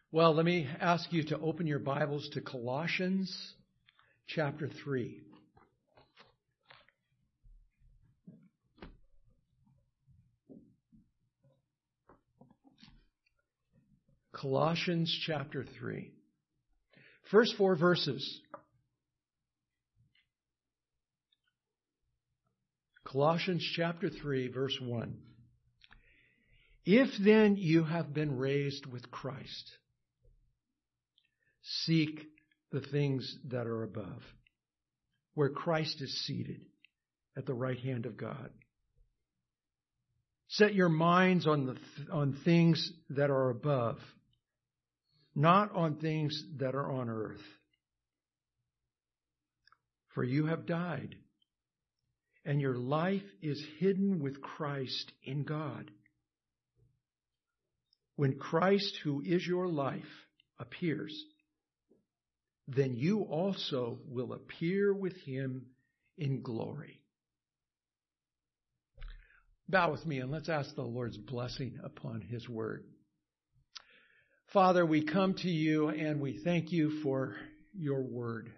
Well, let me ask you to open your Bibles to Colossians chapter 3. Colossians chapter 3. First 4 verses. Colossians chapter 3, verse 1. If then you have been raised with Christ, seek the things that are above, where Christ is seated at the right hand of God. Set your minds on things that are above, not on things that are on earth. For you have died, and your life is hidden with Christ in God. When Christ, who is your life, appears, then you also will appear with him in glory. Bow with me and let's ask the Lord's blessing upon his word. Father, we come to you and we thank you for your word.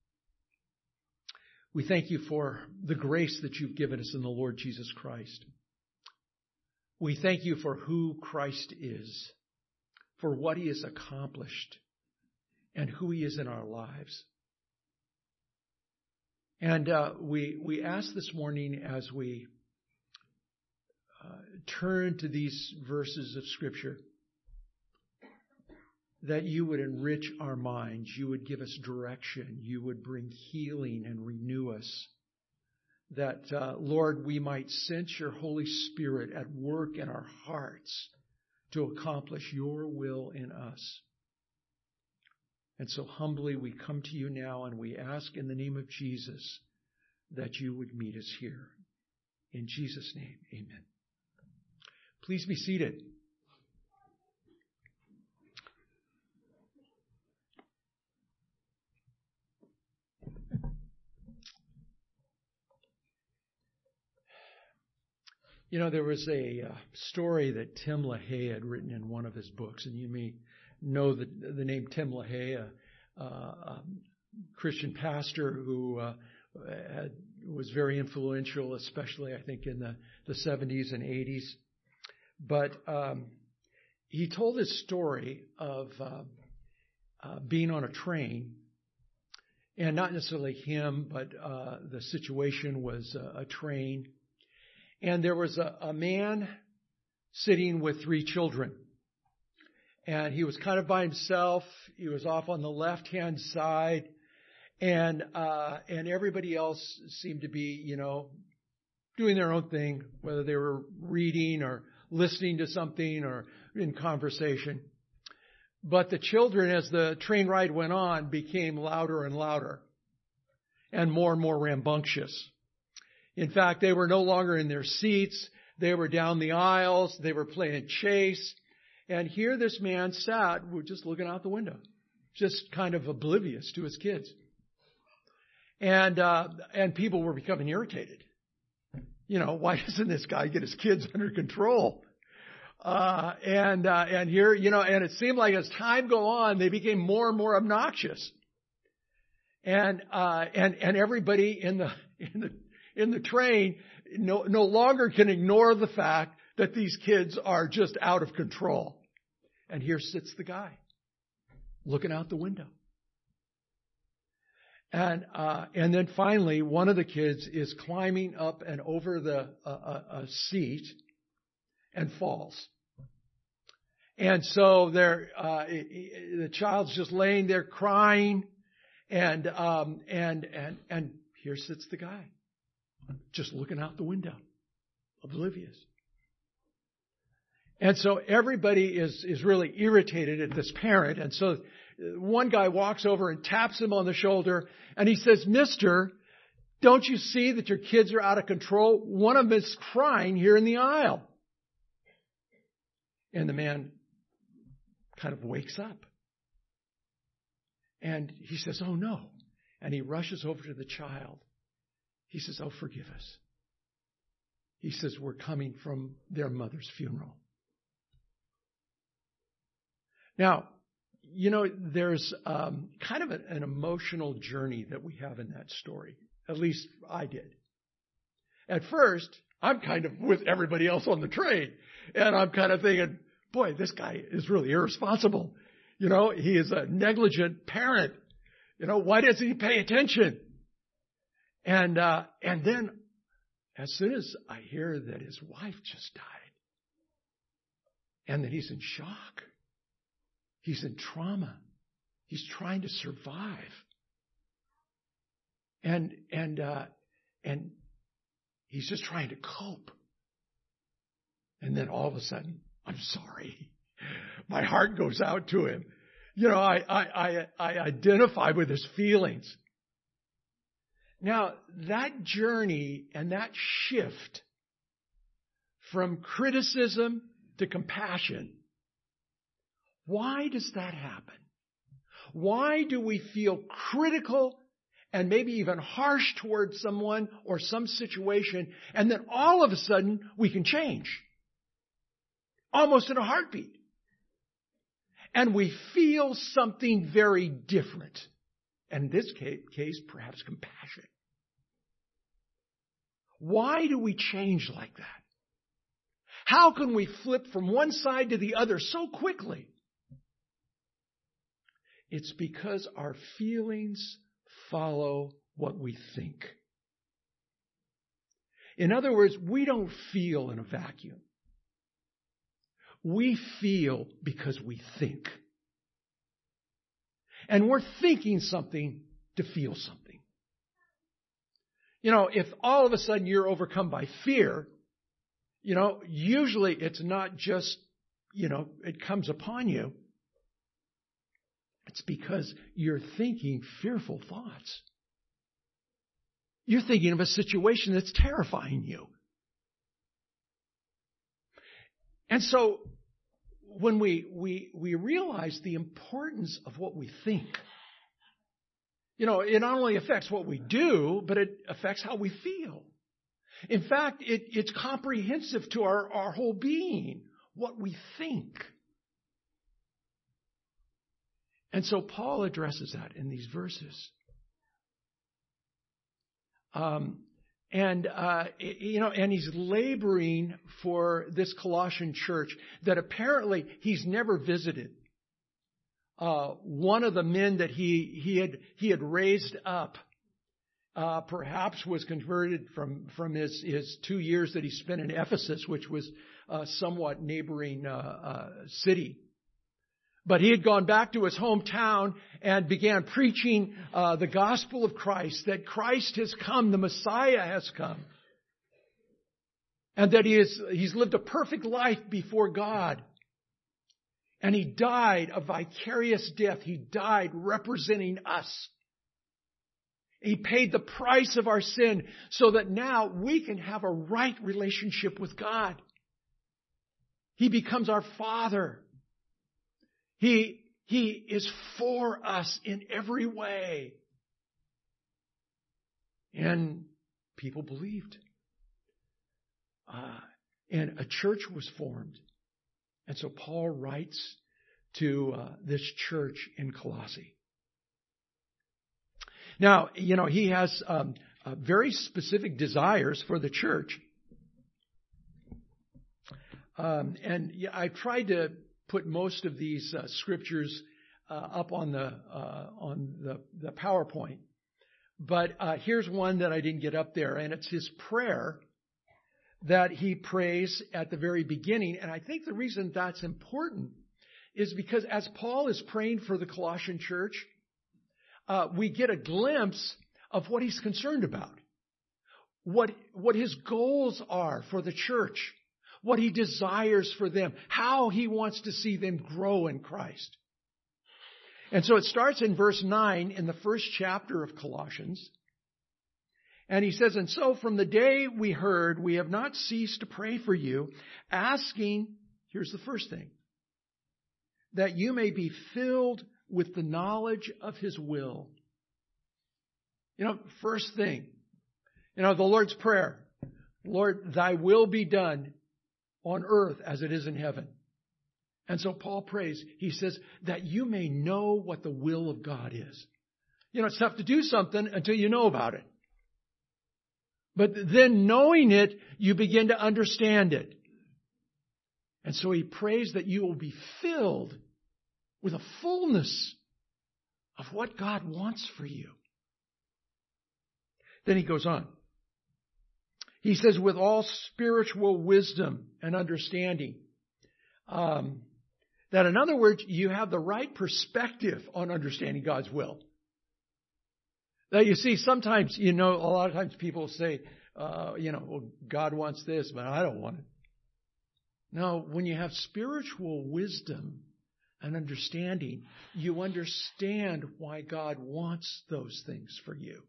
We thank you for the grace that you've given us in the Lord Jesus Christ. We thank you for who Christ is, for what he has accomplished, and who he is in our lives. And we ask this morning as we turn to these verses of Scripture that you would enrich our minds, you would give us direction, you would bring healing and renew us. That, Lord, we might sense your Holy Spirit at work in our hearts to accomplish your will in us. And so humbly we come to you now and we ask in the name of Jesus that you would meet us here. In Jesus' name, amen. Please be seated. You know, there was a story that Tim LaHaye had written in one of his books, and you may know the name Tim LaHaye, a Christian pastor who was very influential, especially I think in the 70s and 80s. But he told this story of being on a train, and not necessarily him, but the situation was a train. And there was a man sitting with 3 children. And he was kind of by himself. He was off on the left-hand side. And everybody else seemed to be, doing their own thing, whether they were reading or listening to something or in conversation. But the children, as the train ride went on, became louder and louder and more rambunctious. In fact, they were no longer in their seats. They were down the aisles. They were playing chase. And here this man sat, just looking out the window, just kind of oblivious to his kids. And people were becoming irritated. Why doesn't this guy get his kids under control? And here, and it seemed like as time go on, they became more and more obnoxious. And everybody in the train no longer can ignore the fact that these kids are just out of control. And here sits the guy looking out the window. And then finally, one of the kids is climbing up and over a seat and falls. And so the child's just laying there crying, and here sits the guy, just looking out the window, oblivious. And so everybody is really irritated at this parent. And so one guy walks over and taps him on the shoulder and he says, "Mister, don't you see that your kids are out of control? One of them is crying here in the aisle." And the man kind of wakes up. And he says, "Oh no." And he rushes over to the child. He says, "Oh, forgive us." He says, "We're coming from their mother's funeral." Now, there's kind of an emotional journey that we have in that story. At least I did. At first, I'm kind of with everybody else on the train. And I'm kind of thinking, boy, this guy is really irresponsible. He is a negligent parent. Why doesn't he pay attention? And then as soon as I hear that his wife just died and that he's in shock, he's in trauma, he's trying to survive. And he's just trying to cope. And then all of a sudden, I'm sorry. My heart goes out to him. I identify with his feelings. Now, that journey and that shift from criticism to compassion, why does that happen? Why do we feel critical and maybe even harsh towards someone or some situation, and then all of a sudden we can change? Almost in a heartbeat. And we feel something very different. And in this case, perhaps compassion. Why do we change like that? How can we flip from one side to the other so quickly? It's because our feelings follow what we think. In other words, we don't feel in a vacuum. We feel because we think. And we're thinking something to feel something. If all of a sudden you're overcome by fear, usually it's not just, it comes upon you. It's because you're thinking fearful thoughts. You're thinking of a situation that's terrifying you. And so when we realize the importance of what we think, it not only affects what we do, but it affects how we feel. In fact, it's comprehensive to our whole being, what we think. And so Paul addresses that in these verses. And he's laboring for this Colossian church that apparently he's never visited. One of the men that he had raised up, perhaps was converted from his 2 years that he spent in Ephesus, which was a somewhat neighboring city. But he had gone back to his hometown and began preaching the gospel of Christ, that Christ has come, the Messiah has come. And that he's lived a perfect life before God. And he died a vicarious death. He died representing us. He paid the price of our sin so that now we can have a right relationship with God. He becomes our Father. He is for us in every way. And people believed. And a church was formed. And so Paul writes to this church in Colossae. Now, he has very specific desires for the church. And I tried to put most of these scriptures up on the PowerPoint. But here's one that I didn't get up there, and it's his prayer that he prays at the very beginning. And I think the reason that's important is because as Paul is praying for the Colossian church, we get a glimpse of what he's concerned about, what his goals are for the church, what he desires for them, how he wants to see them grow in Christ. And so it starts in verse 9 in the first chapter of Colossians. And he says, "And so from the day we heard, we have not ceased to pray for you, asking," here's the first thing, "that you may be filled with the knowledge of His will." First thing, the Lord's Prayer, "Lord, thy will be done on earth as it is in heaven." And so Paul prays, he says, that you may know what the will of God is. You know, it's tough to do something until you know about it. But then knowing it, you begin to understand it. And so he prays that you will be filled with a fullness of what God wants for you. Then he goes on. He says, with all spiritual wisdom and understanding. That in other words, you have the right perspective on understanding God's will. Now you see, sometimes, a lot of times people say, well, God wants this, but I don't want it. No, when you have spiritual wisdom and understanding, you understand why God wants those things for you.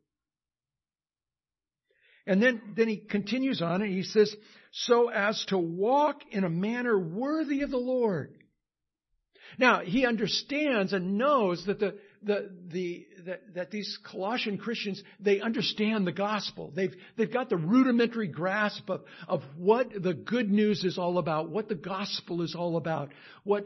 And then he continues on and he says, so as to walk in a manner worthy of the Lord. Now, he understands and knows that that these Colossian Christians, they understand the gospel. They've got the rudimentary grasp of what the good news is all about, what the gospel is all about, what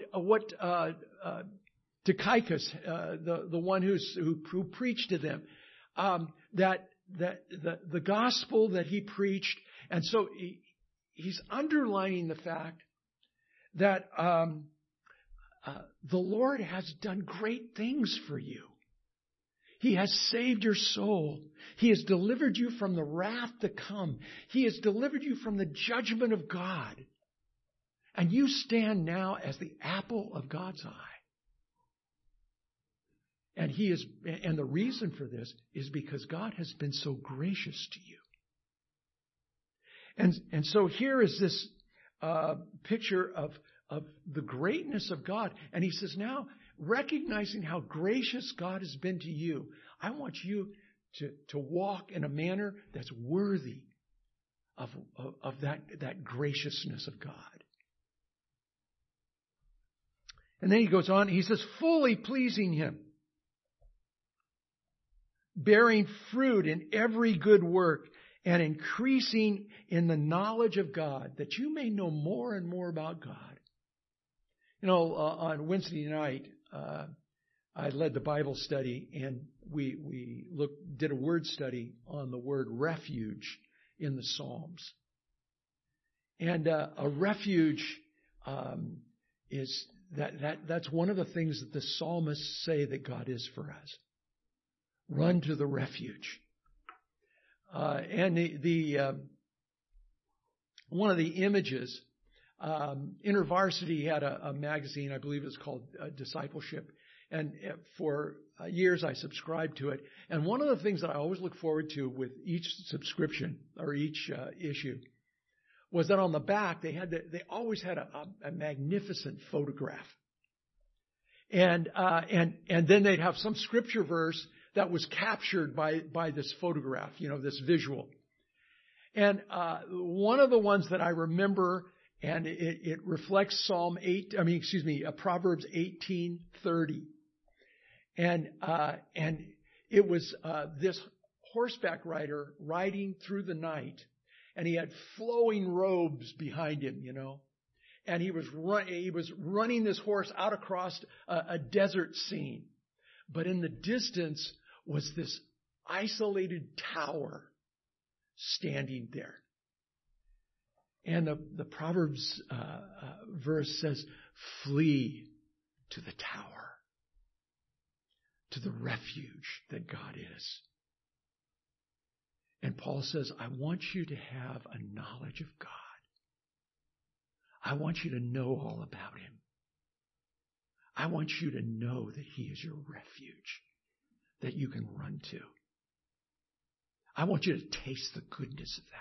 Tychicus, the one who preached to them, that the gospel that he preached. And so he's underlining the fact that the Lord has done great things for you. He has saved your soul. He has delivered you from the wrath to come. He has delivered you from the judgment of God. And you stand now as the apple of God's eye. And the reason for this is because God has been so gracious to you. And so here is this picture of the greatness of God. And he says, now, recognizing how gracious God has been to you, I want you to walk in a manner that's worthy of that graciousness of God. And then he goes on, he says, fully pleasing Him, bearing fruit in every good work, and increasing in the knowledge of God, that you may know more and more about God. On Wednesday night, I led the Bible study, and we did a word study on the word refuge in the Psalms. And a refuge is that's one of the things that the psalmists say that God is for us. Run to the refuge. And one of the images. InterVarsity had a magazine, I believe it's called Discipleship. And for years I subscribed to it. And one of the things that I always look forward to with each subscription or each issue was that on the back they always had a magnificent photograph. And then they'd have some scripture verse that was captured by this photograph, this visual. And one of the ones that I remember, and it reflects Proverbs 18:30. And it was this horseback rider riding through the night, and he had flowing robes behind him, and he was running this horse out across a desert scene. But in the distance was this isolated tower standing there. And the Proverbs verse says, flee to the tower, to the refuge that God is. And Paul says, I want you to have a knowledge of God. I want you to know all about Him. I want you to know that He is your refuge that you can run to. I want you to taste the goodness of that.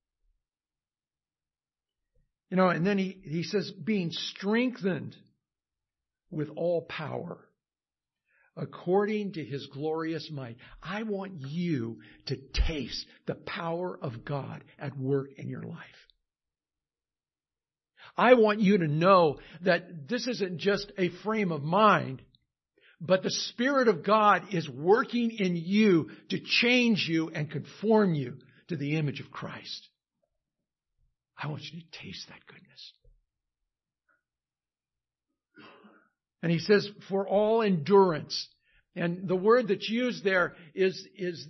And then he says, being strengthened with all power according to His glorious might. I want you to taste the power of God at work in your life. I want you to know that this isn't just a frame of mind, but the Spirit of God is working in you to change you and conform you to the image of Christ. I want you to taste that goodness. And he says, for all endurance. And the word that's used there is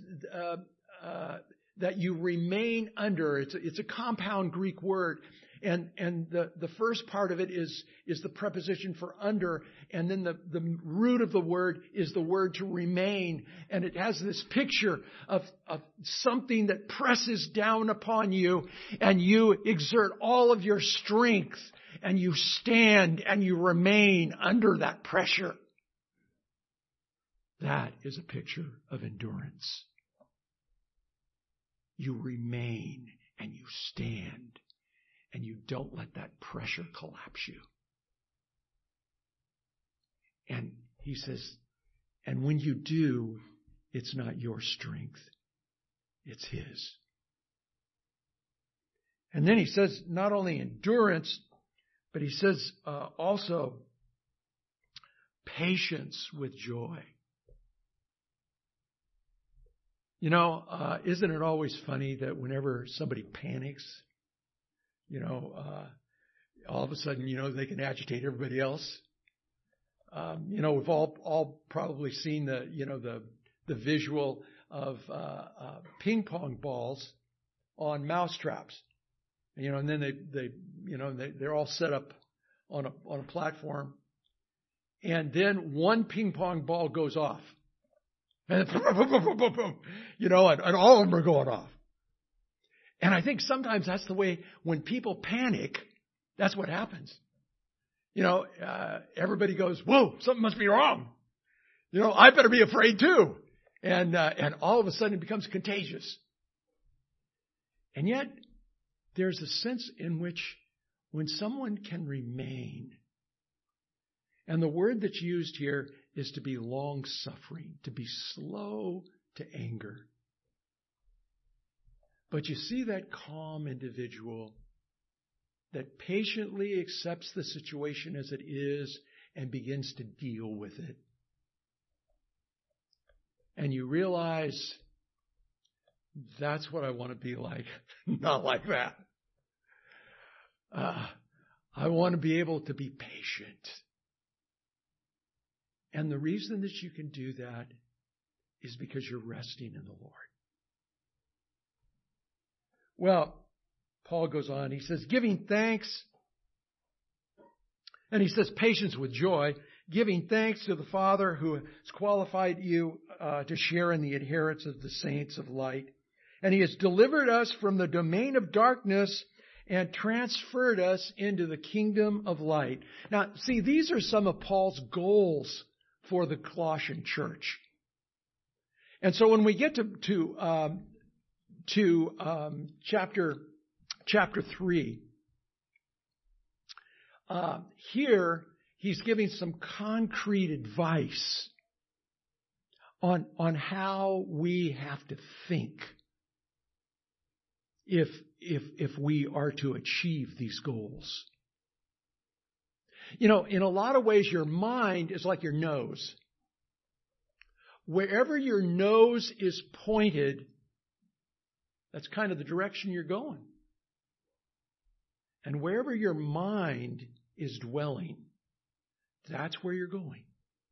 that you remain under. It's a compound Greek word. And the first part of it is the preposition for under. And then the root of the word is the word to remain. And it has this picture of something that presses down upon you, and you exert all of your strength, and you stand and you remain under that pressure. That is a picture of endurance. You remain and you stand, and you don't let that pressure collapse you. And he says, and when you do, it's not your strength, it's his. And then he says not only endurance, but he says also patience with joy. You know, isn't it always funny that whenever somebody panics, all of a sudden, they can agitate everybody else? We've all probably seen the visual of ping pong balls on mouse traps. And then they're all set up on a platform, and then one ping pong ball goes off, and and all of them are going off. And I think sometimes that's the way when people panic, that's what happens. Everybody goes, whoa, something must be wrong. I better be afraid too. And all of a sudden it becomes contagious. And yet there's a sense in which when someone can remain, and the word that's used here is to be long-suffering, to be slow to anger. But you see that calm individual that patiently accepts the situation as it is and begins to deal with it. And you realize that's what I want to be like. Not like that. I want to be able to be patient. And the reason that you can do that is because you're resting in the Lord. Well, Paul goes on. He says, giving thanks. And he says, patience with joy, giving thanks to the Father who has qualified you to share in the inheritance of the saints of light. And he has delivered us from the domain of darkness and transferred us into the kingdom of light. Now, see, these are some of Paul's goals for the Colossian church. And so when we get to chapter 3, here he's giving some concrete advice on how we have to think if we are to achieve these goals. In a lot of ways, your mind is like your nose. Wherever your nose is pointed, that's kind of the direction you're going. And wherever your mind is dwelling, that's where you're going.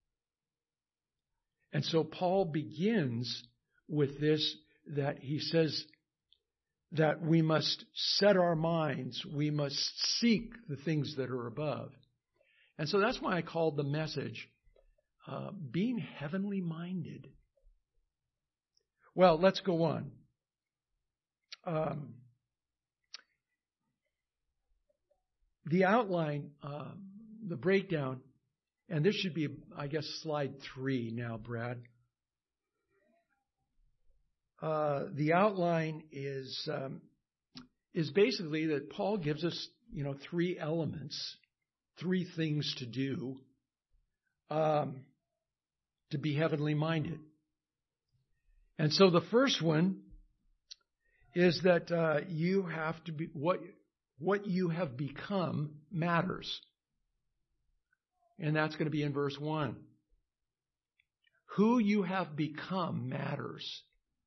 And so Paul begins with this, that he says that we must set our minds, we must seek the things that are above. And so that's why I called the message, being heavenly minded. Well, let's go on. The outline, the breakdown, and this should be, I guess, slide 3 now, Brad. The outline is basically that Paul gives us, 3 elements, 3 things to do to be heavenly minded. And so the first one is that you have to be what you have become matters. And that's going to be in verse 1. Who you have become matters.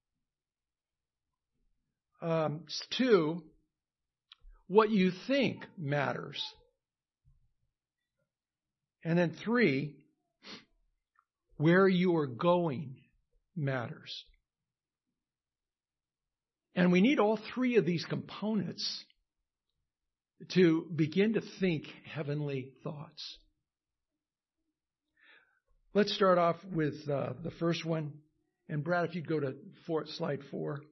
2, what you think matters. And then 3, where you are going matters. And we need all 3 of these components to begin to think heavenly thoughts. Let's start off with the first one. And Brad, if you go to slide 4.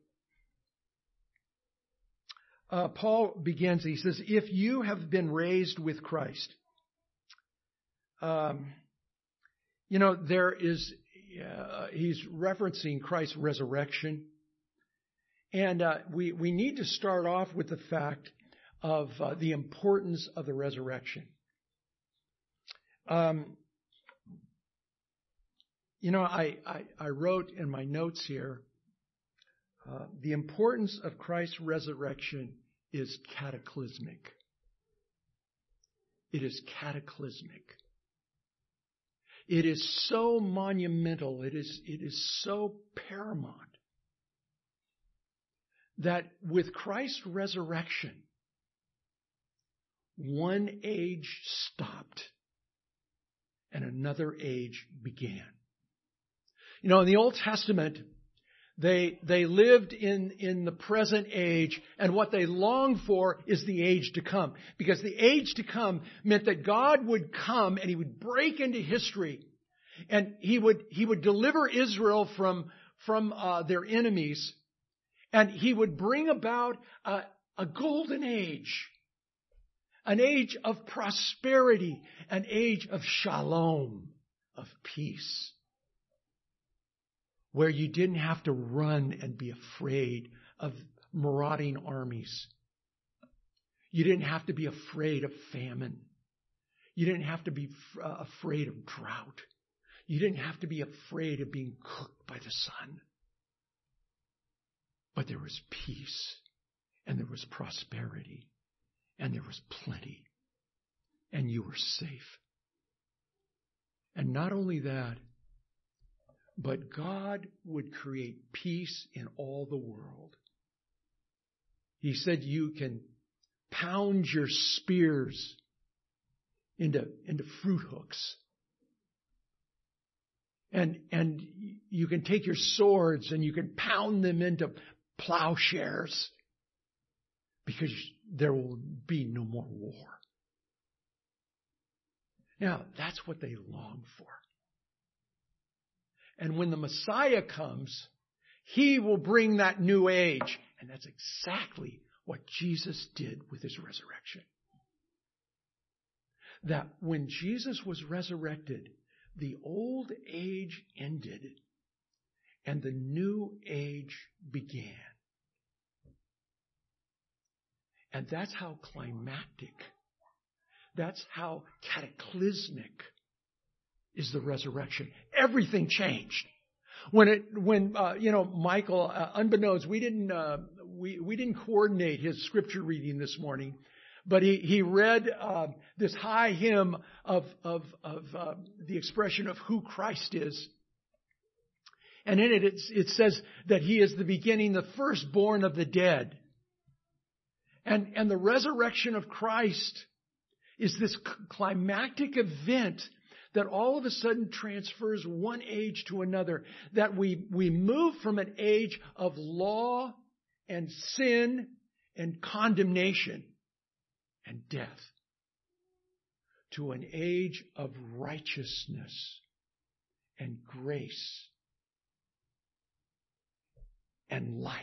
Paul begins, he says, if you have been raised with Christ. There is, he's referencing Christ's resurrection. And we need to start off with the fact of the importance of the resurrection. I wrote in my notes here, the importance of Christ's resurrection is cataclysmic. It is cataclysmic. It is so monumental. It is so paramount that with Christ's resurrection, one age stopped and another age began. In the Old Testament, they lived in the present age, and what they longed for is the age to come. Because the age to come meant that God would come and He would break into history, and He would deliver Israel from their enemies, and He would bring about a golden age, an age of prosperity, an age of shalom, of peace, where you didn't have to run and be afraid of marauding armies. You didn't have to be afraid of famine. You didn't have to be afraid of drought. You didn't have to be afraid of being cooked by the sun. But there was peace, and there was prosperity, and there was plenty, and you were safe. And not only that, but God would create peace in all the world. He said you can pound your spears into fruit hooks. And you can take your swords and you can pound them into plowshares, because there will be no more war. Now, that's what they long for. And when the Messiah comes, He will bring that new age. And that's exactly what Jesus did with His resurrection. That when Jesus was resurrected, the old age ended and the new age began. And that's how climactic, that's how cataclysmic is the resurrection. Everything changed. When Michael, unbeknownst, we didn't coordinate his scripture reading this morning, but he read this high hymn of the expression of who Christ is. And in it says that He is the beginning, the firstborn of the dead. And the resurrection of Christ is this climactic event that all of a sudden transfers one age to another. That we move from an age of law and sin and condemnation and death to an age of righteousness and grace and life.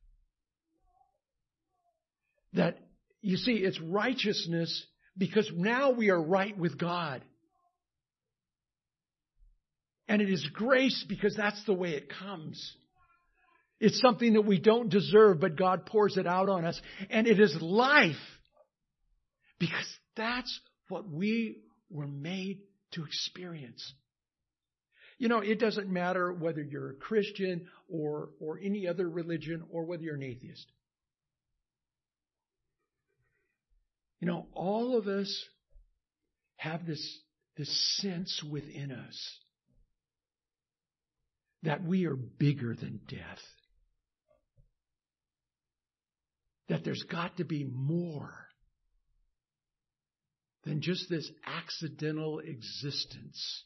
That, you see, it's righteousness because now we are right with God. And it is grace because that's the way it comes. It's something that we don't deserve, but God pours it out on us. And it is life because that's what we were made to experience. It doesn't matter whether you're a Christian or any other religion or whether you're an atheist. All of us have this sense within us that we are bigger than death. That there's got to be more than just this accidental existence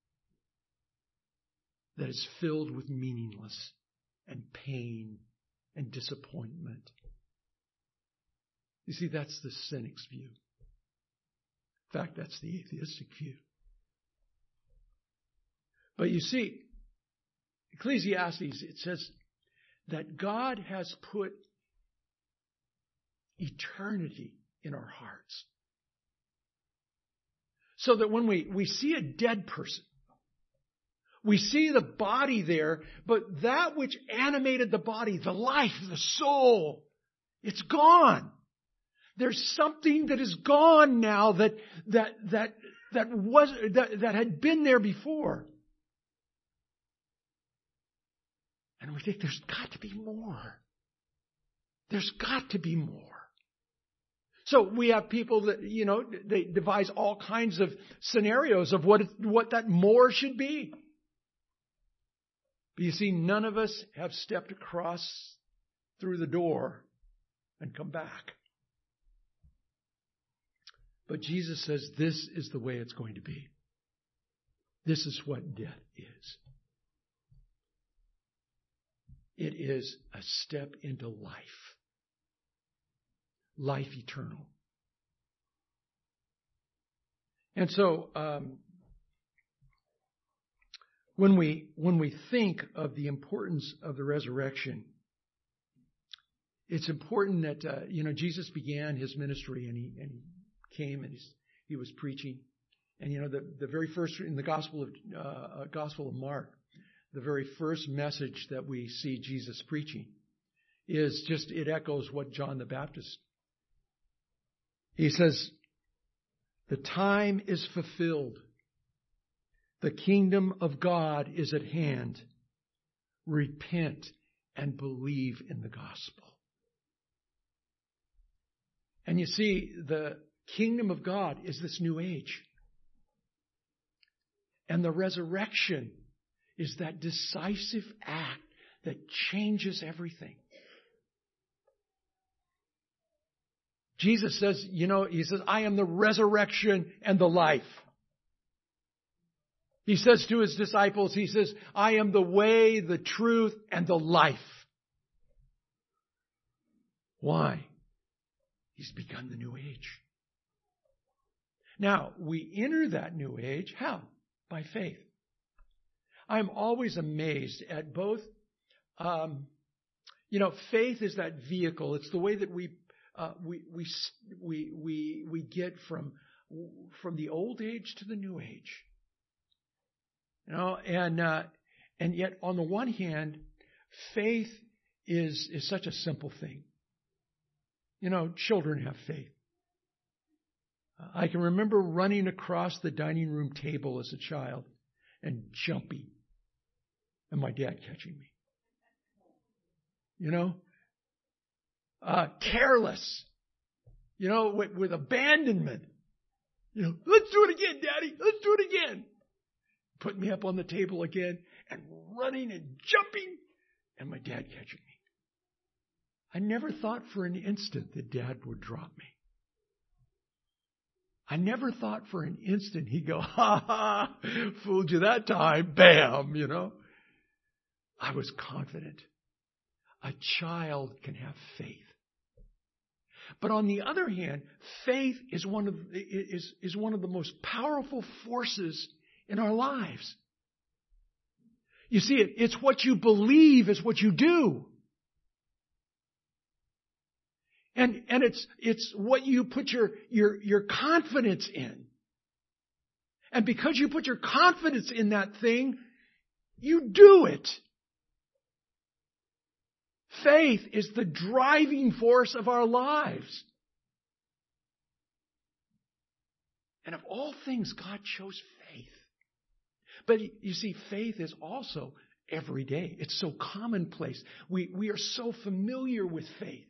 that is filled with meaningless and pain and disappointment. You see, that's the cynic's view. In fact, that's the atheistic view. But you see, Ecclesiastes, it says that God has put eternity in our hearts. So that when we see a dead person, we see the body there, but that which animated the body, the life, the soul, it's gone. There's something that is gone now that had been there before. And we think there's got to be more. There's got to be more. So we have people that, they devise all kinds of scenarios of what that more should be. But you see, none of us have stepped across through the door and come back. But Jesus says this is the way it's going to be. This is what death is. It is a step into life. Life eternal. And so, when we think of the importance of the resurrection, it's important that Jesus began his ministry and he came and he was preaching, and the very first in the Gospel of Mark, the very first message that we see Jesus preaching is just, it echoes what John the Baptist. He says, "The time is fulfilled. The kingdom of God is at hand. Repent and believe in the gospel." And you see, the kingdom of God is this new age. And the resurrection is that decisive act that changes everything. Jesus says, he says, "I am the resurrection and the life." He says to his disciples, he says, "I am the way, the truth, and the life." Why? He's begun the new age. Now, we enter that new age, how? By faith. I'm always amazed at both, faith is that vehicle. It's the way that we get from the old age to the new age. And yet on the one hand, faith is such a simple thing. Children have faith. I can remember running across the dining room table as a child and jumping, and my dad catching me. Careless, with abandonment. "Let's do it again, Daddy. Let's do it again." Put me up on the table again and running and jumping, and my dad catching me. I never thought for an instant that Dad would drop me. I never thought for an instant he'd go, "Ha ha, fooled you that time." Bam, I was confident. A child can have faith. But on the other hand, faith is one of the most powerful forces in our lives. You see, it's what you believe is what you do. And it's what you put your confidence in. And because you put your confidence in that thing, you do it. Faith is the driving force of our lives. And of all things, God chose faith. But you see, faith is also every day. It's so commonplace. We are so familiar with faith.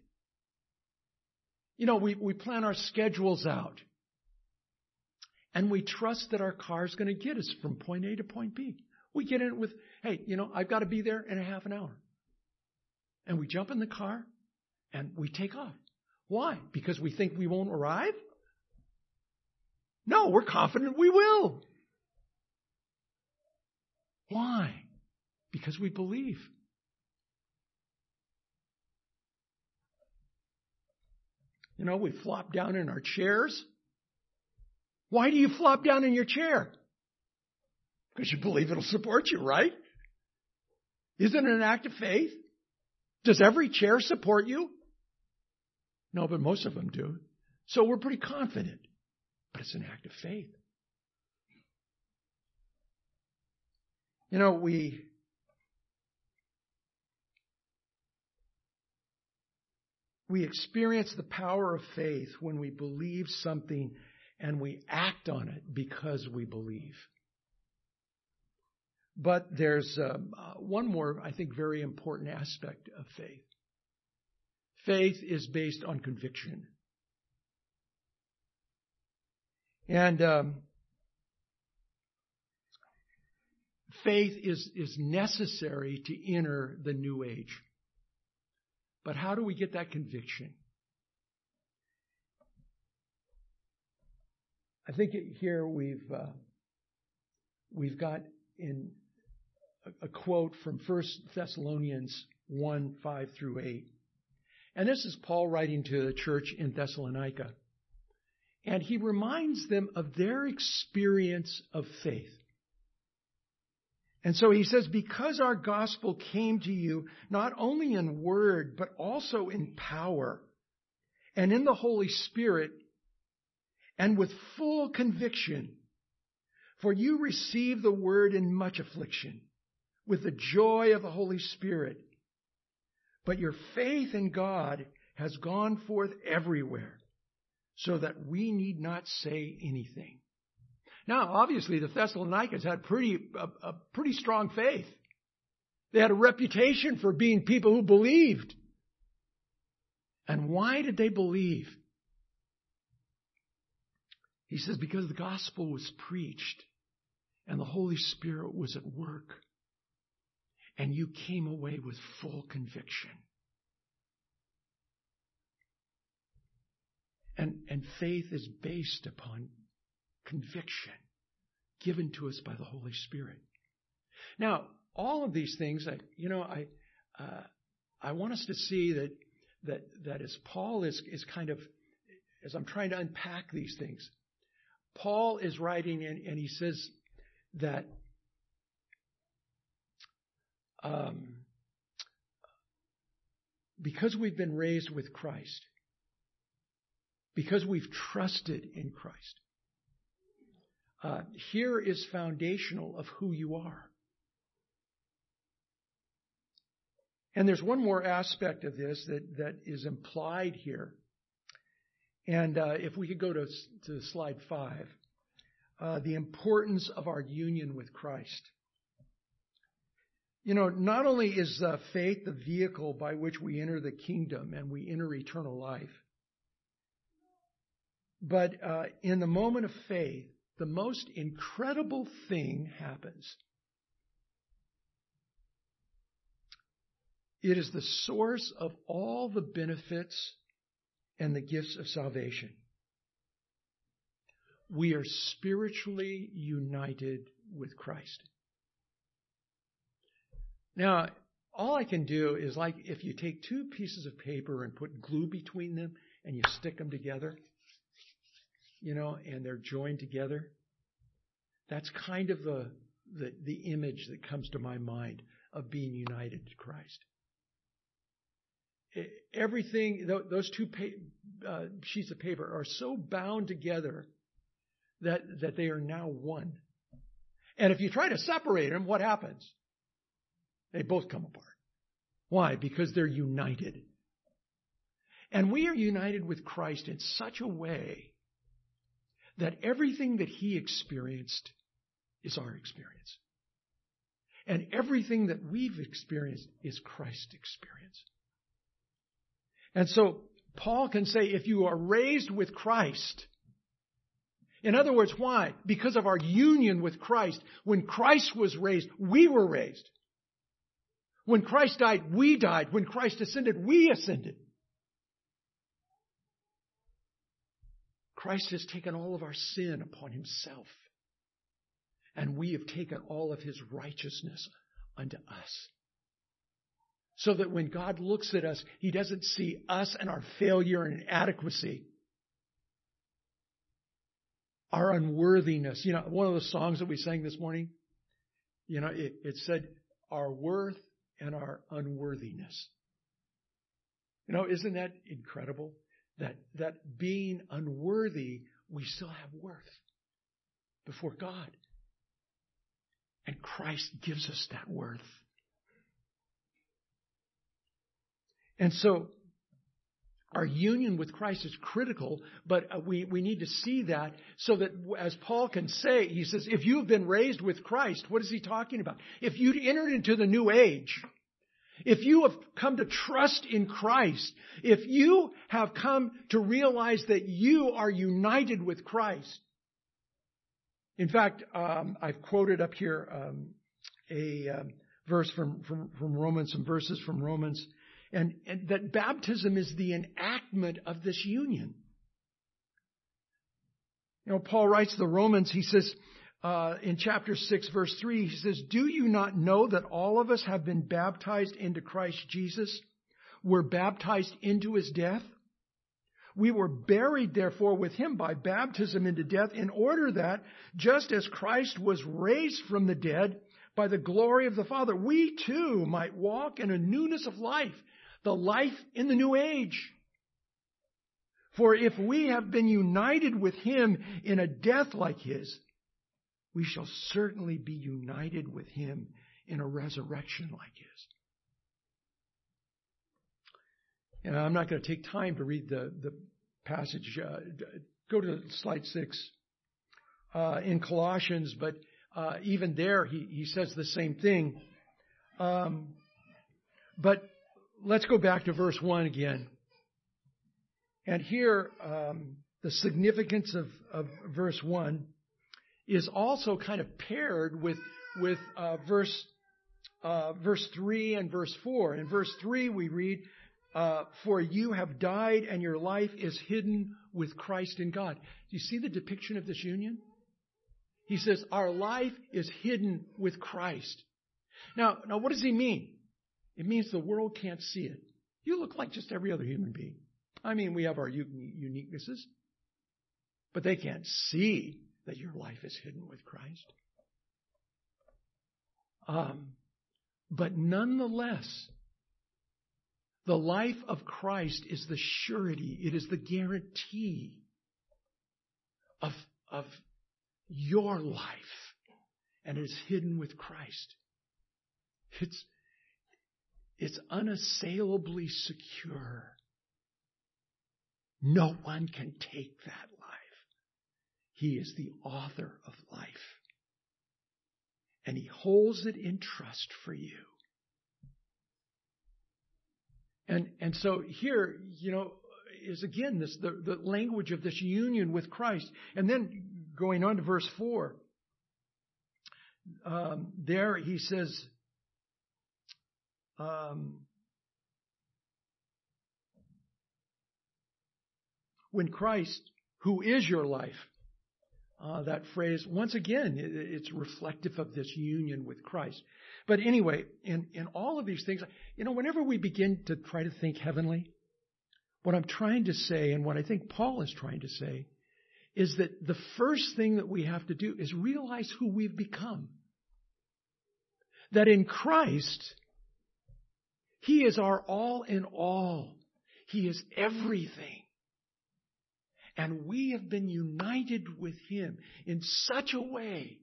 We plan our schedules out. And we trust that our car is going to get us from point A to point B. We get in it with, "Hey, I've got to be there in a half an hour." And we jump in the car and we take off. Why? Because we think we won't arrive? No, we're confident we will. Why? Because we believe. You know, we flop down in our chairs. Why do you flop down in your chair? Because you believe it'll support you, right? Isn't it an act of faith? Does every chair support you? No, but most of them do. So we're pretty confident. But it's an act of faith. You know, we experience the power of faith when we believe something and we act on it because we believe. But there's one more, I think, very important aspect of faith. Faith is based on conviction. And faith is necessary to enter the new age. But how do we get that conviction? I think here we've got in a quote from 1 Thessalonians 1, 5 through 8. And this is Paul writing to the church in Thessalonica. And he reminds them of their experience of faith. And so he says, because our gospel came to you not only in word, but also in power and in the Holy Spirit and with full conviction, for you received the word in much affliction with the joy of the Holy Spirit. But your faith in God has gone forth everywhere, so that we need not say anything. Now, obviously, the Thessalonians had a pretty strong faith. They had a reputation for being people who believed. And why did they believe? He says, because the gospel was preached and the Holy Spirit was at work. And you came away with full conviction. And faith is based upon conviction given to us by the Holy Spirit. Now, all of these things, I want us to see that as Paul is kind of, as I'm trying to unpack these things, Paul is writing and he says that because we've been raised with Christ, because we've trusted in Christ, here is foundational of who you are. And there's one more aspect of this that is implied here. And if we could go to slide 5, the importance of our union with Christ. You know, not only is faith the vehicle by which we enter the kingdom and we enter eternal life, but in the moment of faith, the most incredible thing happens. It is the source of all the benefits and the gifts of salvation. We are spiritually united with Christ. Now, all I can do is like if you take two pieces of paper and put glue between them and you stick them together, you know, and they're joined together. That's kind of the image that comes to my mind of being united to Christ. Everything, those two sheets of paper are so bound together that they are now one. And if you try to separate them, what happens? They both come apart. Why? Because they're united. And we are united with Christ in such a way that everything that He experienced is our experience. And everything that we've experienced is Christ's experience. And so Paul can say, if you are raised with Christ, in other words, why? Because of our union with Christ. When Christ was raised, we were raised. When Christ died, we died. When Christ ascended, we ascended. Christ has taken all of our sin upon himself, and we have taken all of his righteousness unto us. So that when God looks at us, he doesn't see us and our failure and inadequacy, our unworthiness. One of the songs that we sang this morning, it said our worth and our unworthiness. Isn't that incredible? That being unworthy, we still have worth before God. And Christ gives us that worth. And so our union with Christ is critical, but we need to see that so that, as Paul can say, he says, if you have been raised with Christ, what is he talking about? If you entered into the new age, if you have come to trust in Christ, if you have come to realize that you are united with Christ. In fact, I've quoted up here a verse from Romans, some verses from Romans, and that baptism is the enactment of this union. Paul writes to the Romans, he says, in chapter 6, verse 3, he says, do you not know that all of us have been baptized into Christ Jesus? We're baptized into his death. We were buried, therefore, with him by baptism into death, in order that, just as Christ was raised from the dead by the glory of the Father, we too might walk in a newness of life, the life in the new age. For if we have been united with him in a death like his, we shall certainly be united with him in a resurrection like his. And I'm not going to take time to read the passage. Go to slide 6 in Colossians, but even there he says the same thing. But let's go back to verse 1 again. And here, the significance of verse 1 is also kind of paired with verse 3 and verse 4. In verse 3 we read, for you have died and your life is hidden with Christ in God. Do you see the depiction of this union? He says, our life is hidden with Christ. Now what does he mean? It means the world can't see it. You look like just every other human being. I mean, we have our uniquenesses, but they can't see that your life is hidden with Christ. But nonetheless, the life of Christ is the surety, it is the guarantee of your life, and it is hidden with Christ. It's unassailably secure. No one can take that life. He is the author of life. And he holds it in trust for you. And so here, is again the language of this union with Christ. And then going on to verse 4, there he says, when Christ, who is your life, that phrase, once again, it's reflective of this union with Christ. But anyway, in all of these things, whenever we begin to try to think heavenly, what I'm trying to say, and what I think Paul is trying to say, is that the first thing that we have to do is realize who we've become. That in Christ, he is our all in all. He is everything. And we have been united with him in such a way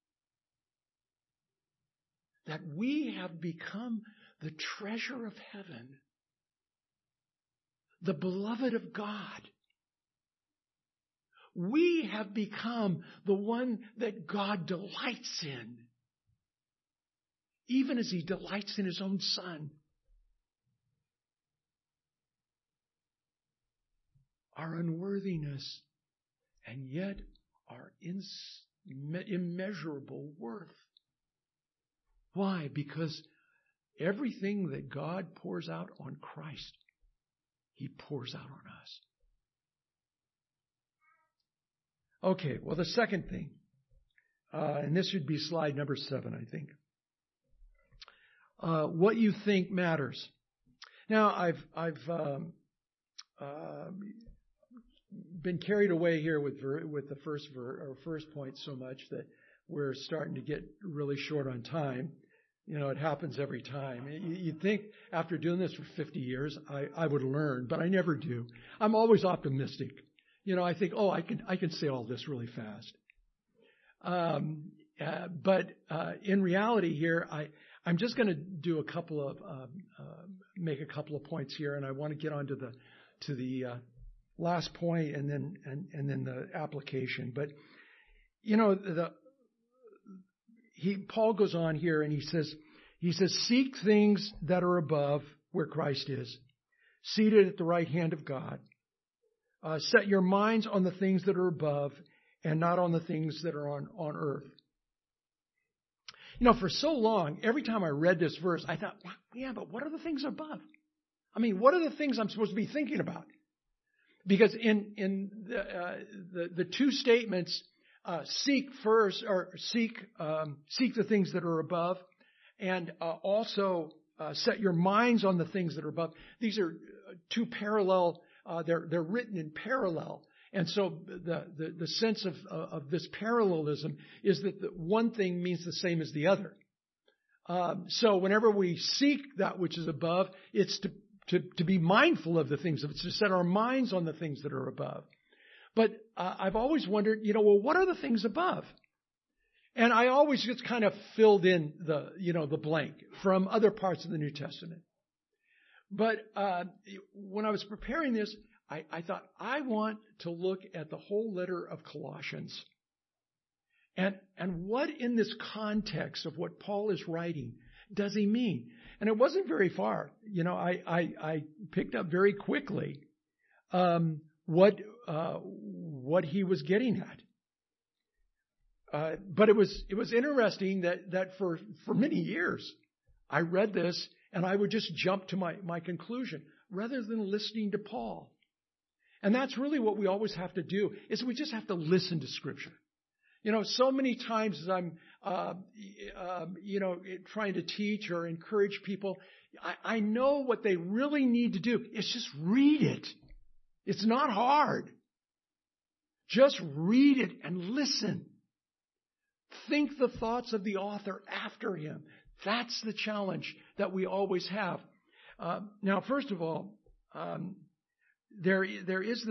that we have become the treasure of heaven, the beloved of God. We have become the one that God delights in, even as he delights in his own Son. Our unworthiness, and yet our immeasurable worth. Why? Because everything that God pours out on Christ, he pours out on us. Okay, well, the second thing, and this should be slide number 7, I think. What you think matters. Now, I've been carried away here with the first point so much that we're starting to get really short on time. You know, it happens every time. You'd think after doing this for 50 years, I would learn, but I never do. I'm always optimistic. You know, I think, I can say all this really fast. But in reality here, I'm just going to do make a couple of points here, and I want to get on to the last point and then the application. But you know, Paul goes on here and he says, seek things that are above where Christ is, seated at the right hand of God. Set your minds on the things that are above and not on the things that are on earth. You know, for so long, every time I read this verse, I thought, yeah, but what are the things above? I mean, what are the things I'm supposed to be thinking about? Because in the two statements, seek first, or seek the things that are above, and also set your minds on the things that are above. These are two parallel. They're written in parallel. And so the sense of this parallelism is that the one thing means the same as the other. So whenever we seek that which is above, it's to be mindful of the things. It's to set our minds on the things that are above. But I've always wondered, well, what are the things above? And I always just kind of filled in the blank from other parts of the New Testament. But when I was preparing this, I thought, I want to look at the whole letter of Colossians. And what in this context of what Paul is writing does he mean? And it wasn't very far. I picked up very quickly what he was getting at. But it was interesting that for many years I read this and I would just jump to my conclusion rather than listening to Paul. And that's really what we always have to do, is we just have to listen to Scripture. So many times as I'm, trying to teach or encourage people, I know what they really need to do is just read it. It's not hard. Just read it and listen. Think the thoughts of the author after him. That's the challenge that we always have. Now, first of all, there is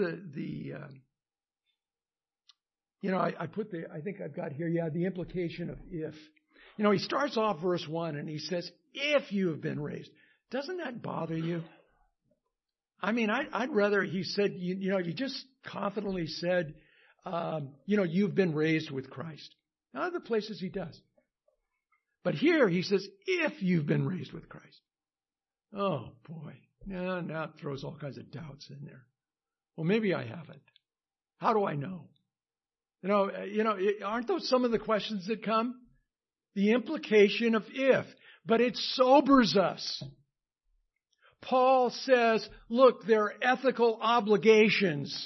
I think I've got here, the implication of if. He starts off verse 1 and he says, if you have been raised. Doesn't that bother you? I mean, I'd rather he said, you just confidently said, you've been raised with Christ. Now, other places he does. But here he says, if you've been raised with Christ. Oh, boy. Now it throws all kinds of doubts in there. Well, maybe I haven't. How do I know? Aren't those some of the questions that come? The implication of if. But it sobers us. Paul says, look, there are ethical obligations.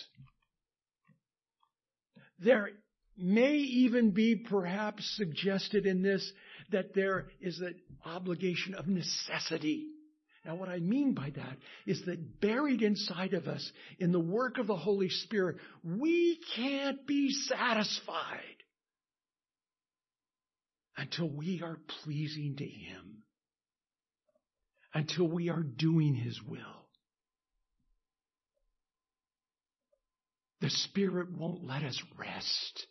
There may even be perhaps suggested in this that there is an obligation of necessity. Now, what I mean by that is that buried inside of us in the work of the Holy Spirit, we can't be satisfied until we are pleasing to Him, until we are doing His will. The Spirit won't let us rest.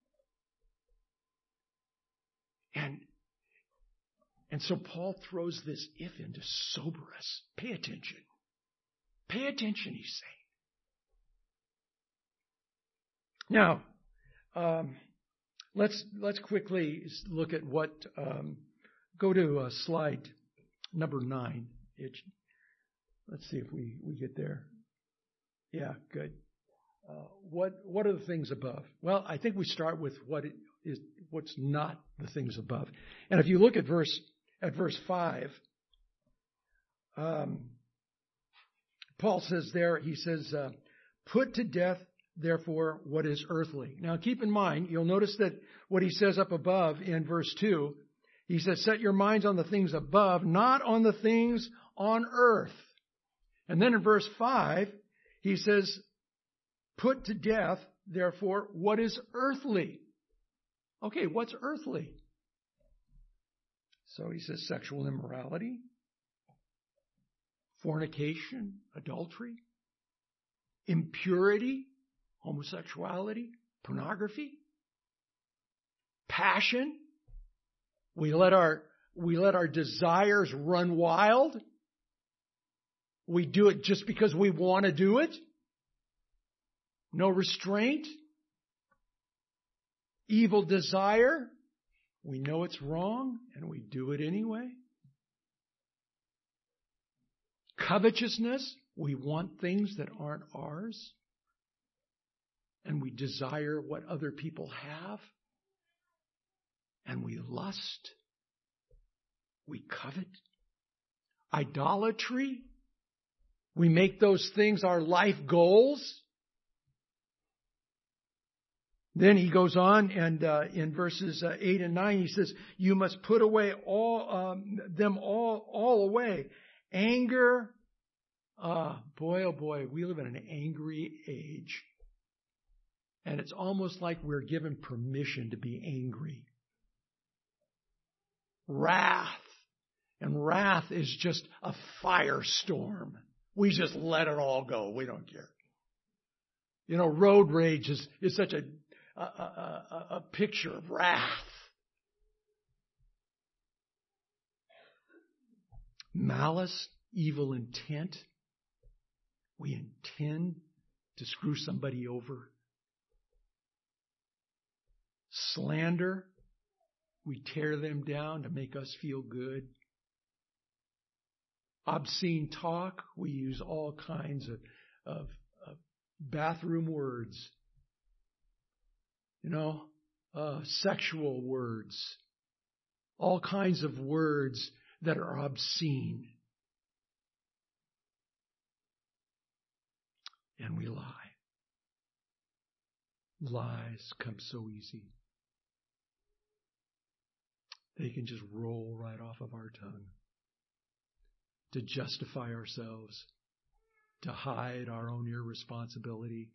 And so Paul throws this if in to sober us. Pay attention. Pay attention, he's saying. Now, let's quickly look at what. Go to slide number 9. Let's see if we get there. Yeah, good. What are the things above? Well, I think we start with what's not the things above. And if you look at verse 5, Paul says there, he says, put to death therefore, what is earthly. Now keep in mind, you'll notice that what he says up above in verse 2, he says, set your minds on the things above, not on the things on earth. And then in verse 5, he says, put to death, therefore, what is earthly. Okay, what's earthly? So he says sexual immorality, fornication, adultery, impurity, homosexuality, pornography, passion. We let our desires run wild. We do it just because we want to do it. No restraint. Evil desire. We know it's wrong and we do it anyway. Covetousness. We want things that aren't ours. And we desire what other people have. And we lust. We covet. Idolatry. We make those things our life goals. Then he goes on and in verses 8 and 9 he says, you must put away them all away. Anger. Boy, oh boy, we live in an angry age. And it's almost like we're given permission to be angry. Wrath. And wrath is just a firestorm. We just let it all go. We don't care. You know, road rage is such a picture of wrath. Malice, evil intent. We intend to screw somebody over. Slander. We tear them down to make us feel good. Obscene talk. We use all kinds of bathroom words. You know, sexual words. All kinds of words that are obscene. And we lie. Lies come so easy. They can just roll right off of our tongue. To justify ourselves. To hide our own irresponsibility.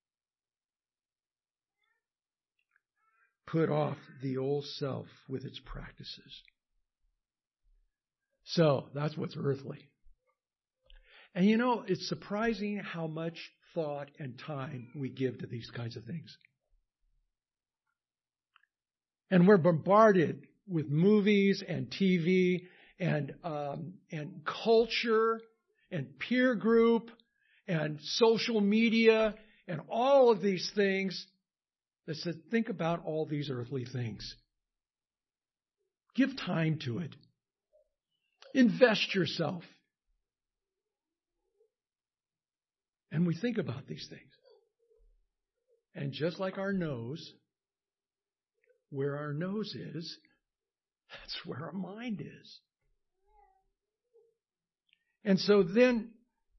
Put off the old self with its practices. So, that's what's earthly. And you know, it's surprising how much thought and time we give to these kinds of things. And we're bombarded with movies and TV and culture and peer group and social media and all of these things that said, think about all these earthly things. Give time to it. Invest yourself. And we think about these things. And just like our nose, where our nose is, that's where our mind is. And so then,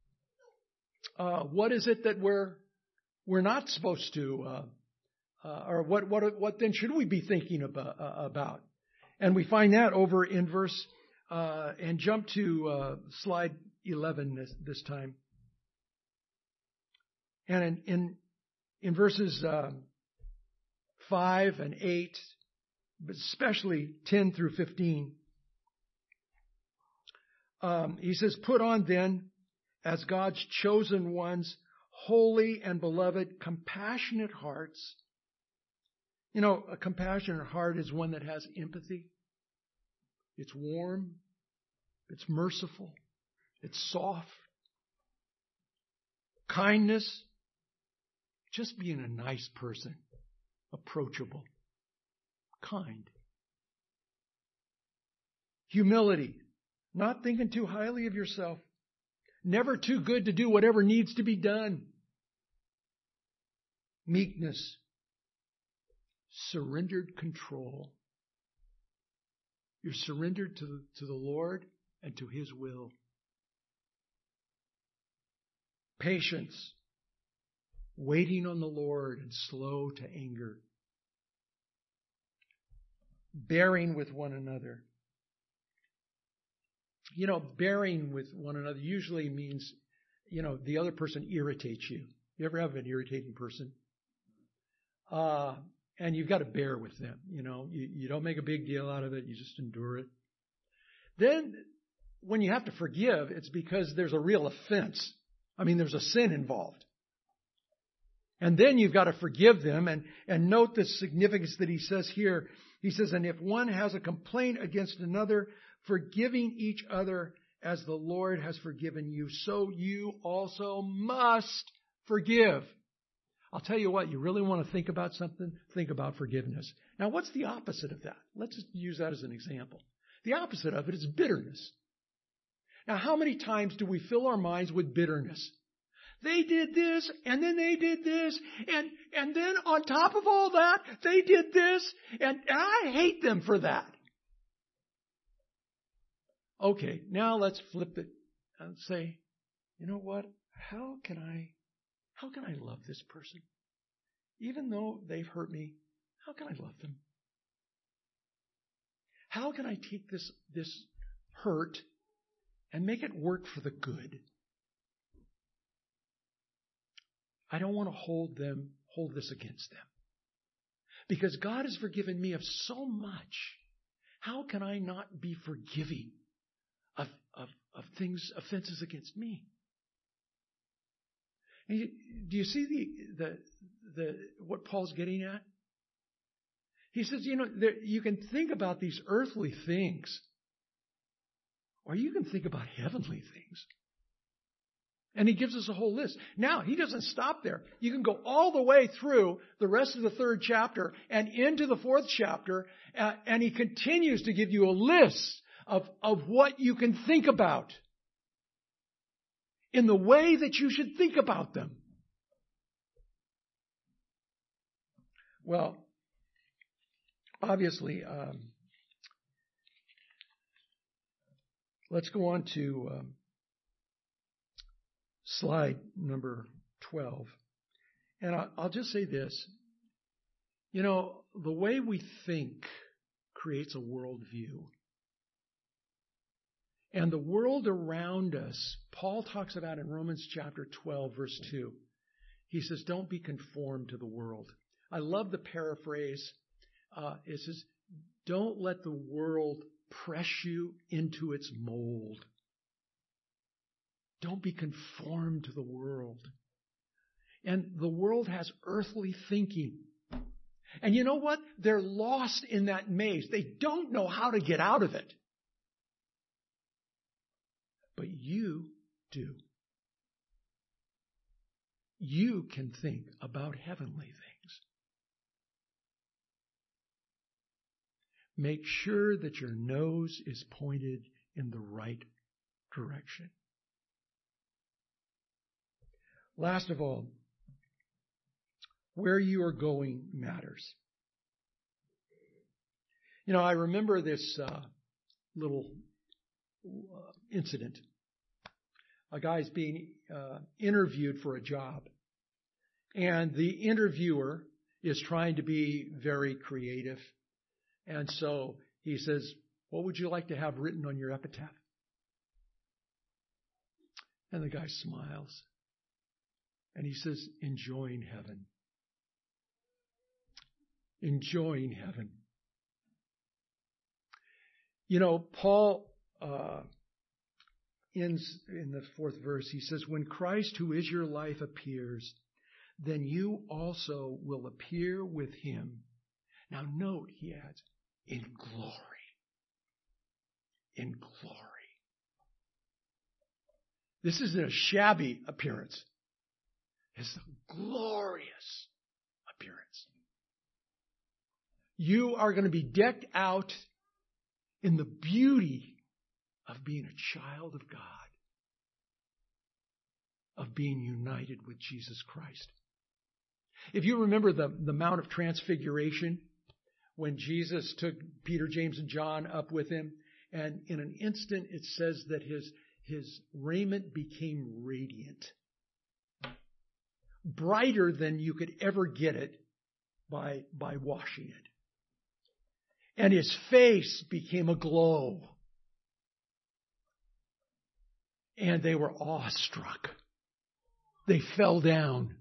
what is it that we're not supposed to, or what then should we be thinking about? And we find that over in verse, and jump to slide 11 this time. And in verses 5 and 8, but especially 10 through 15, he says, put on then, as God's chosen ones, holy and beloved, compassionate hearts. You know, a compassionate heart is one that has empathy. It's warm. It's merciful. It's soft. Kindness. Just being a nice person. Approachable. Kind. Humility. Not thinking too highly of yourself. Never too good to do whatever needs to be done. Meekness. Surrendered control. You're surrendered to the Lord and to His will. Patience. waiting on the Lord and slow to anger, bearing with one another. Bearing with one another usually means, the other person irritates you. You ever have an irritating person? And you've got to bear with them. You don't make a big deal out of it. You just endure it. Then when you have to forgive, it's because there's a real offense. There's a sin involved. And then you've got to forgive them. And note the significance that he says here. He says, and if one has a complaint against another, forgiving each other as the Lord has forgiven you, so you also must forgive. I'll tell you what, you really want to think about something? Think about forgiveness. Now, what's the opposite of that? Let's just use that as an example. The opposite of it is bitterness. Now, how many times do we fill our minds with bitterness? They did this, and then they did this, and then on top of all that, they did this, and I hate them for that. Okay, now let's flip it and say, you know what? How can I love this person? Even though they've hurt me, how can I love them? How can I take this hurt and make it work for the good? I don't want to hold this against them. Because God has forgiven me of so much. How can I not be forgiving of offenses against me? And do you see what Paul's getting at? He says, you can think about these earthly things, or you can think about heavenly things. And he gives us a whole list. Now, he doesn't stop there. You can go all the way through the rest of the 3rd chapter and into the 4th chapter, and he continues to give you a list of what you can think about in the way that you should think about them. Well, obviously, let's go on to slide number 12. And I'll just say this. The way we think creates a worldview. And the world around us, Paul talks about in Romans chapter 12, verse 2. He says, don't be conformed to the world. I love the paraphrase. It says, don't let the world press you into its mold. Don't be conformed to the world. And the world has earthly thinking. And you know what? They're lost in that maze. They don't know how to get out of it. But you do. You can think about heavenly things. Make sure that your nose is pointed in the right direction. Last of all, where you are going matters. I remember this little incident. A guy's being interviewed for a job, and the interviewer is trying to be very creative. And so he says, what would you like to have written on your epitaph? And the guy smiles. And he says, enjoying heaven. Enjoying heaven. Paul ends in the 4th verse. He says, when Christ, who is your life, appears, then you also will appear with him. Now note, he adds, in glory. In glory. This isn't a shabby appearance. It's a glorious appearance. You are going to be decked out in the beauty of being a child of God, of being united with Jesus Christ. If you remember the Mount of Transfiguration, when Jesus took Peter, James, and John up with him, and in an instant it says that his raiment became radiant. brighter than you could ever get it by washing it. And his face became aglow. And they were awestruck. They fell down.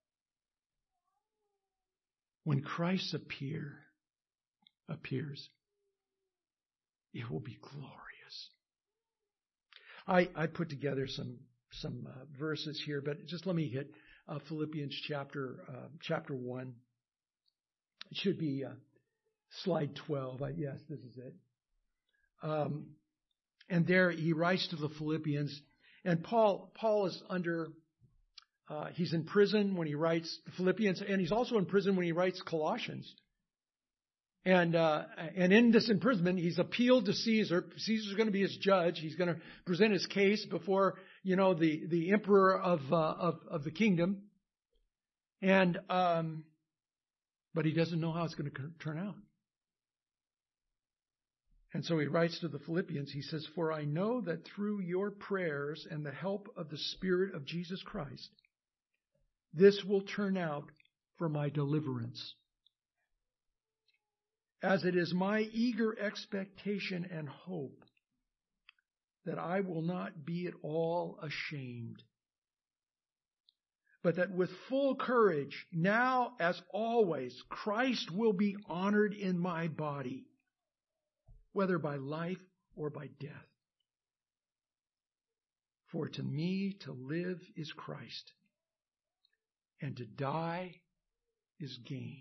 When Christ appears, it will be glorious. I put together some verses here, but just let me hit Philippians chapter 1. It should be slide 12. Yes, this is it. And there he writes to the Philippians, and Paul is he's in prison when he writes Philippians, and he's also in prison when he writes Colossians. And in this imprisonment, he's appealed to Caesar. Caesar's going to be his judge. He's going to present his case before, the emperor of the kingdom. And but he doesn't know how it's going to turn out. And so he writes to the Philippians, he says, "For I know that through your prayers and the help of the Spirit of Jesus Christ, this will turn out for my deliverance. As it is my eager expectation and hope that I will not be at all ashamed, but that with full courage, now as always, Christ will be honored in my body, whether by life or by death. For to me to live is Christ, and to die is gain.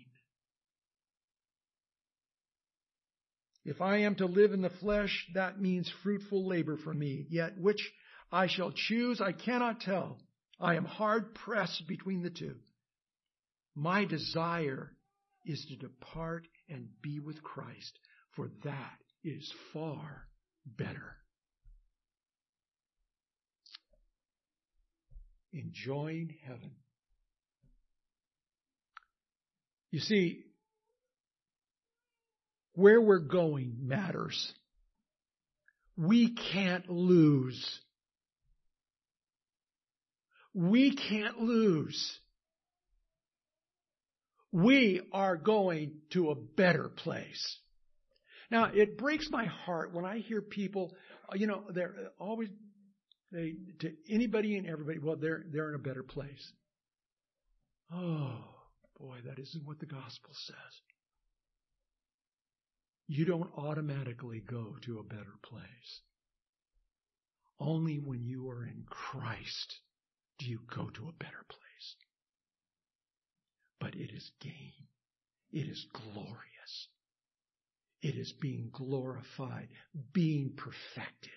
If I am to live in the flesh, that means fruitful labor for me. Yet which I shall choose, I cannot tell. I am hard pressed between the two. My desire is to depart and be with Christ, for that is far better." Enjoying heaven. You see, where we're going matters. We can't lose. We can't lose. We are going to a better place. Now, it breaks my heart when I hear people, they're always, to anybody and everybody, well, they're in a better place. Oh, boy, that isn't what the gospel says. You don't automatically go to a better place. Only when you are in Christ do you go to a better place. But it is gain. It is glorious. It is being glorified, being perfected.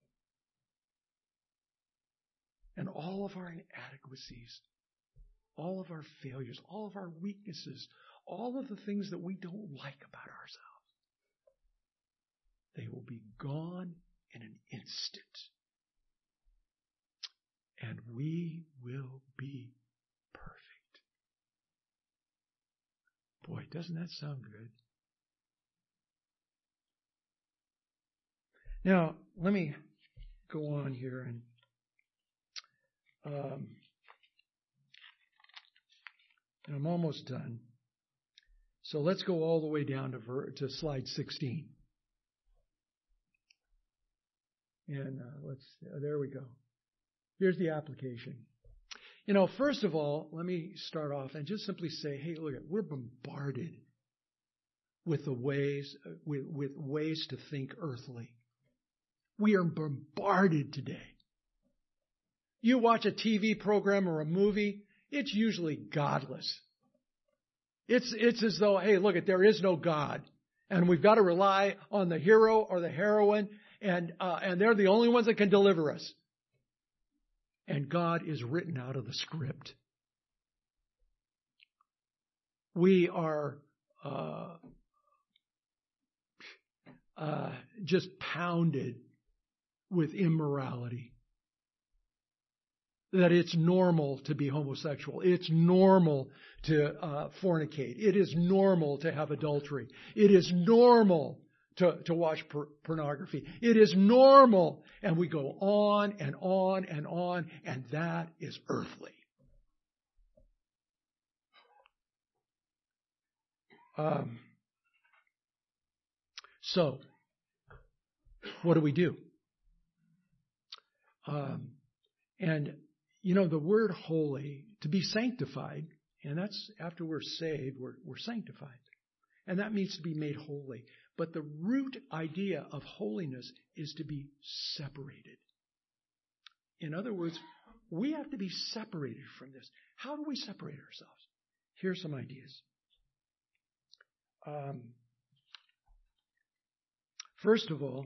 And all of our inadequacies, all of our failures, all of our weaknesses, all of the things that we don't like about ourselves, they will be gone in an instant. And we will be perfect. Boy, doesn't that sound good? Now, let me go on here and I'm almost done. So let's go all the way down to slide 16. And there we go. Here's the application. First of all, let me start off and just simply say, hey, look, we're bombarded with ways to think earthly. We are bombarded today. You watch a TV program or a movie, it's usually godless. It's as though, hey, look, there is no God, and we've got to rely on the hero or the heroine, and they're the only ones that can deliver us. And God is written out of the script. We are just pounded with immorality. That it's normal to be homosexual. It's normal to fornicate. It is normal to have adultery. It is normal to watch pornography. It is normal. And we go on and on and on, and that is earthly. So, what do? And, the word holy, to be sanctified, and that's after we're saved, we're sanctified. And that means to be made holy. But the root idea of holiness is to be separated. In other words, we have to be separated from this. How do we separate ourselves? Here's some ideas. First of all,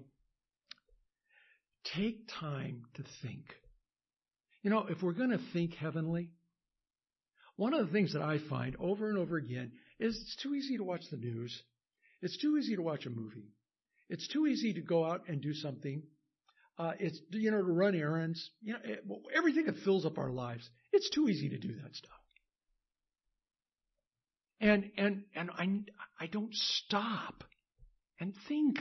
take time to think. If we're going to think heavenly, one of the things that I find over and over again is it's too easy to watch the news. It's too easy to watch a movie. It's too easy to go out and do something. It's, to run errands. Everything that fills up our lives. It's too easy to do that stuff. And I don't stop and think.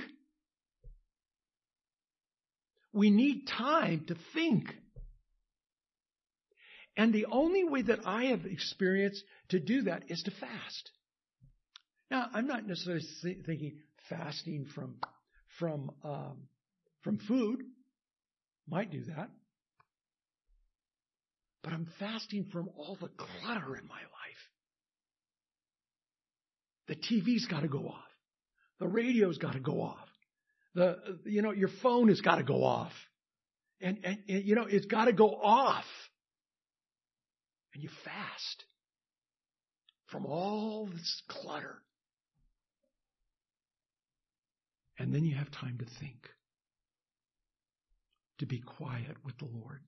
We need time to think. And the only way that I have experienced to do that is to fast. Now, I'm not necessarily thinking fasting from food. Might do that. But I'm fasting from all the clutter in my life. The TV's got to go off. The radio's got to go off. Your phone has got to go off. And it's got to go off. And you fast from all this clutter. And then you have time to think. To be quiet with the Lord.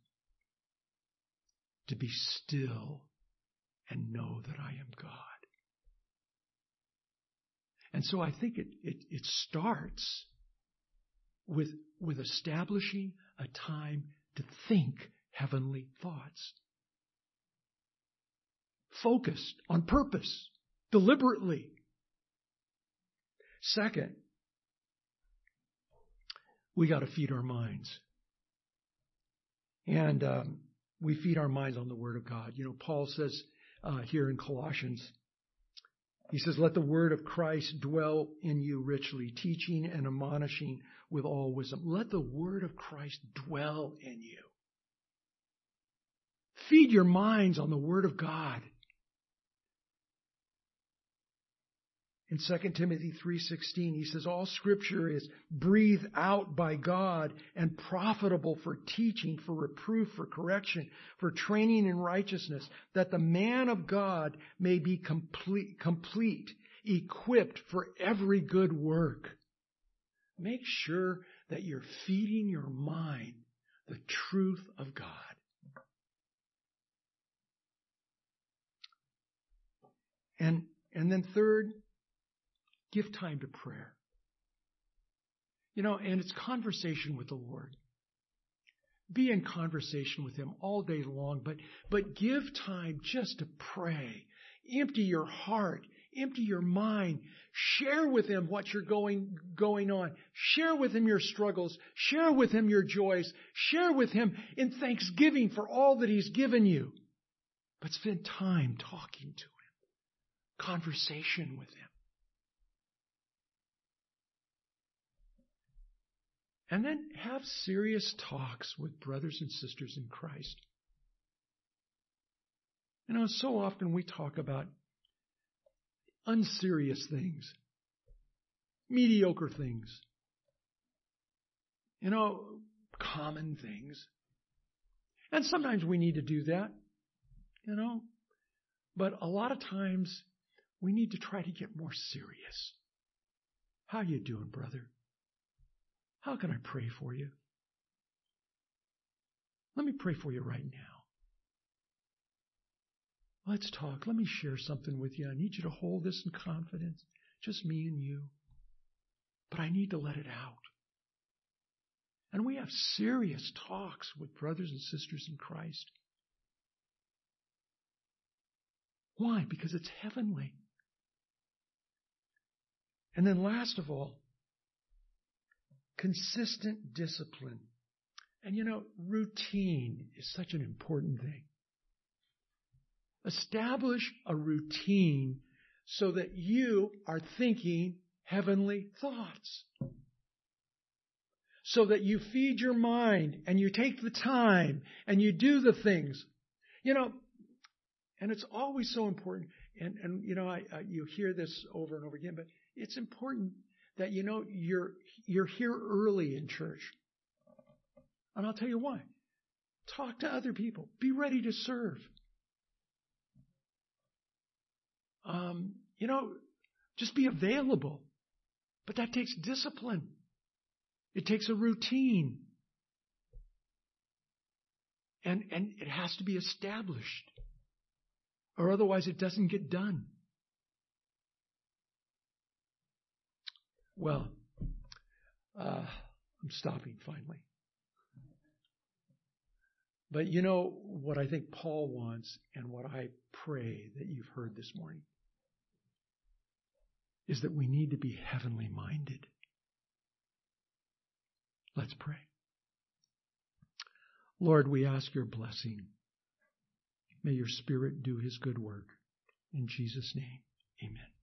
To be still and know that I am God. And so I think it starts with establishing a time to think heavenly thoughts. Focused, on purpose, deliberately. Second, we got to feed our minds. And we feed our minds on the Word of God. Paul says here in Colossians, he says, let the word of Christ dwell in you richly, teaching and admonishing with all wisdom. Let the word of Christ dwell in you. Feed your minds on the Word of God. In 2 Timothy 3:16, he says, all Scripture is breathed out by God and profitable for teaching, for reproof, for correction, for training in righteousness, that the man of God may be complete, equipped for every good work. Make sure that you're feeding your mind the truth of God. And then third, give time to prayer. And it's conversation with the Lord. Be in conversation with Him all day long, but give time just to pray. Empty your heart. Empty your mind. Share with Him what you're going on. Share with Him your struggles. Share with Him your joys. Share with Him in thanksgiving for all that He's given you. But spend time talking to Him. Conversation with Him. And then have serious talks with brothers and sisters in Christ. So often we talk about unserious things, mediocre things, common things. And sometimes we need to do that, But a lot of times we need to try to get more serious. How you doing, brother? How can I pray for you? Let me pray for you right now. Let's talk. Let me share something with you. I need you to hold this in confidence. Just me and you. But I need to let it out. And we have serious talks with brothers and sisters in Christ. Why? Because it's heavenly. And then last of all, consistent discipline. And routine is such an important thing. Establish a routine so that you are thinking heavenly thoughts. So that you feed your mind and you take the time and you do the things. And it's always so important. And you hear this over and over again, but it's important that you're here early in church. And I'll tell you why. Talk to other people. Be ready to serve. Just be available. But that takes discipline. It takes a routine. And it has to be established. Or otherwise it doesn't get done. Well, I'm stopping finally. But what I think Paul wants and what I pray that you've heard this morning is that we need to be heavenly minded. Let's pray. Lord, we ask your blessing. May your Spirit do his good work. In Jesus' name, amen.